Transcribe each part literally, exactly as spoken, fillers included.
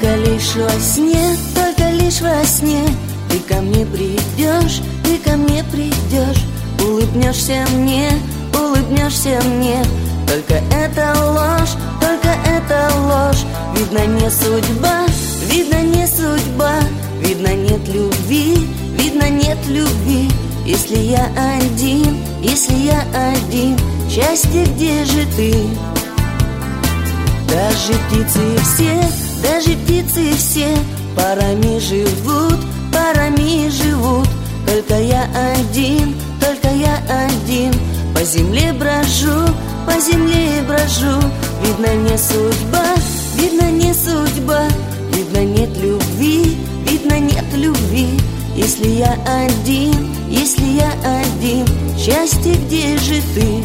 Только лишь во сне, только лишь во сне ты ко мне придешь, ты ко мне придешь, улыбнешься мне, улыбнешься мне. Только это ложь, только это ложь. Видно, не судьба, видно, не судьба. Видно, нет любви, видно, нет любви. Если я один, если я один, счастье, где же ты? Даже птицы все, даже птицы все парами живут, парами живут. Только я один, только я один, по земле брожу, по земле брожу. Видно, не судьба, видно, не судьба. Видно, нет любви, видно, нет любви. Если я один, если я один, счастье, где же ты?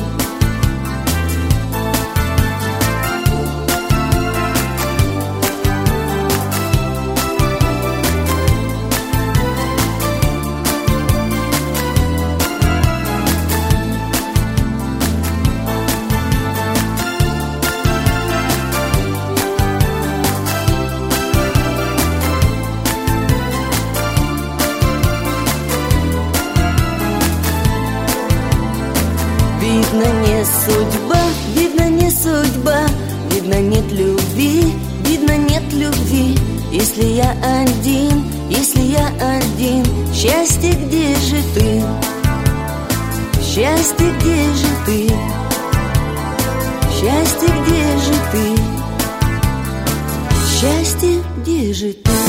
Видно, не судьба, видно, не судьба. Видно, нет любви, видно, нет любви. Если я один, если я один, счастье, где же ты? Счастье, где же ты? Счастье, где же ты? Счастье, где же ты?